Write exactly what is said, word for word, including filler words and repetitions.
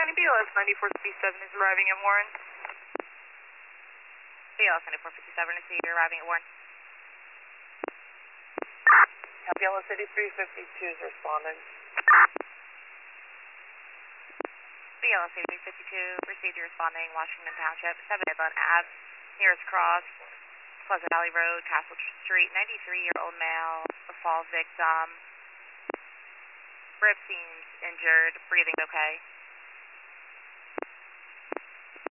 County B L S ninety-four fifty-seven is arriving at Warren. B L S ninety-four fifty-seven is here, arriving at Warren. B L S eighty-three fifty-two is responding. B L S eighty-three fifty-two, received you responding, Washington Township, seven Midland Ave, nearest cross, Pleasant Valley Road, Castle Street, ninety-three-year-old male, fall victim, rib seems injured, breathing okay.